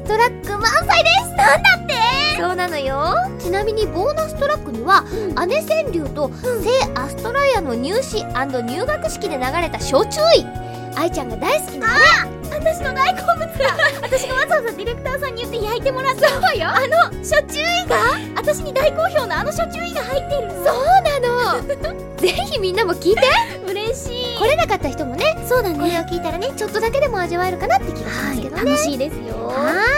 トラック満載です。なんだって。そうなのよ。ちなみにボーナストラックには、姉川柳と聖アストライアの入試&入学式で流れた初注意、愛ちゃんが大好きなあれ、私の大好物だ。私がわざわざディレクターさんに言って焼いてもらった。そうよ、初注意が、私に大好評の初注意が入ってる。そうなの。ぜひみんなも聞いて。嬉しい。来れなかった人もね、そうだね、これを聞いたらね、ちょっとだけでも味わえるかなって気がしますけどね。楽しいですよ。